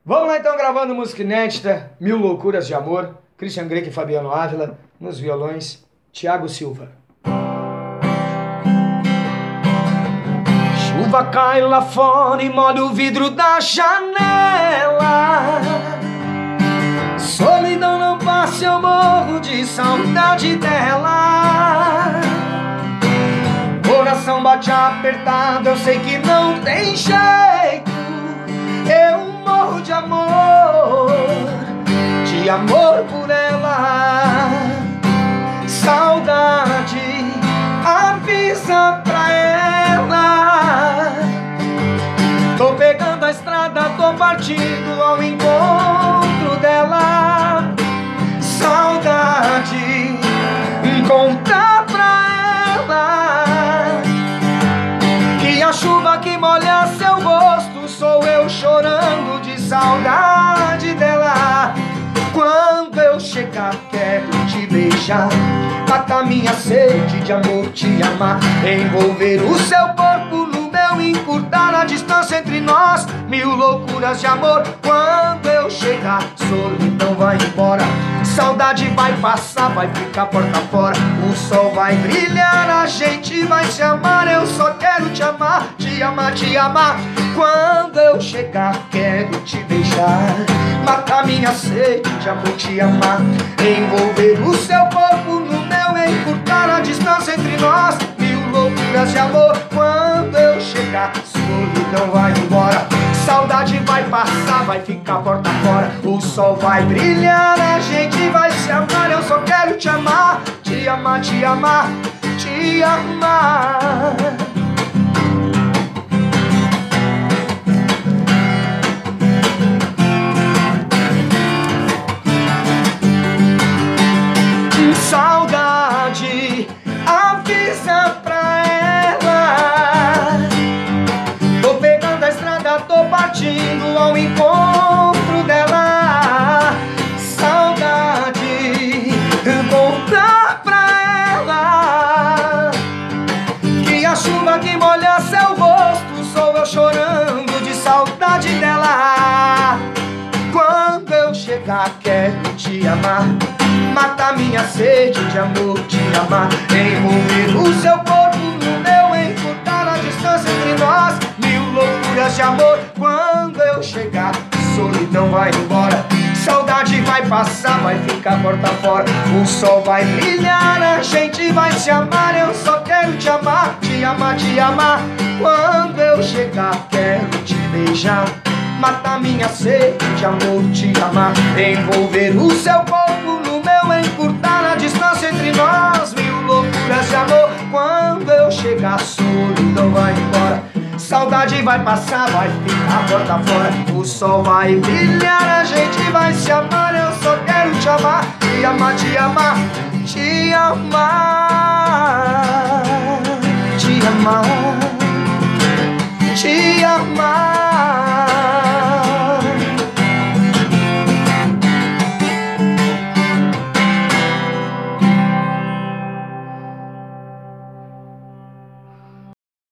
Vamos lá então, gravando música inédita, Mil Loucuras de Amor, Christian Grey e Fabiano Ávila, nos violões, Thiago Silva. Chuva cai lá fora e molha o vidro da janela. Solidão não passa, eu morro de saudade dela. Coração bate apertado, eu sei que não tem jeito. Eu morro de amor por ela. Saudade, avisa pra ela. Tô pegando a estrada, tô partindo ao encontro dela. Saudade, conta pra ela que a chuva que molha seu rosto sou eu chorando de saudade dela. Quando eu chegar quero te beijar, matar minha sede de amor, te amar, envolver o seu corpo no meu, encurtar a distância entre nós, mil loucuras de amor. Quando eu chegar, solidão vai embora, saudade vai passar, vai ficar porta fora. O sol vai brilhar, a gente vai se amar. Eu só quero te amar, te amar, te amar. Quando eu chegar quero te beijar, matar minha sede de amor, te amar, envolver o seu corpo no meu, encurtar a distância entre nós, mil loucuras de amor. Quando eu chegar, solidão vai embora, saudade vai passar, vai ficar porta fora. O sol vai brilhar, a gente vai se amar. Eu só quero te amar, te amar, te amar, te amar. Saudade, avisa pra ela. Tô pegando a estrada, tô partindo ao encontro dela. Saudade, conta pra ela que a chuva que molha seu rosto sou eu chorando de saudade dela. Quando eu chegar quero te amar, matar minha sede de amor, te amar, envolver o seu corpo no meu, encurtar a distância entre nós, mil loucuras de amor. Quando eu chegar, solidão vai embora, saudade vai passar, vai ficar porta fora. O sol vai brilhar, a gente vai se amar. Eu só quero te amar, te amar, te amar. Quando eu chegar quero te beijar, matar minha sede de amor, te amar, envolver o seu corpo no meu, encurtar a distância entre nós, mil loucuras de amor. Quando eu chegar, solidão vai embora, saudade vai passar, vai ficar porta fora. O sol vai brilhar, a gente vai se amar. Eu só quero te amar, te amar, te amar, te amar, te amar, te amar.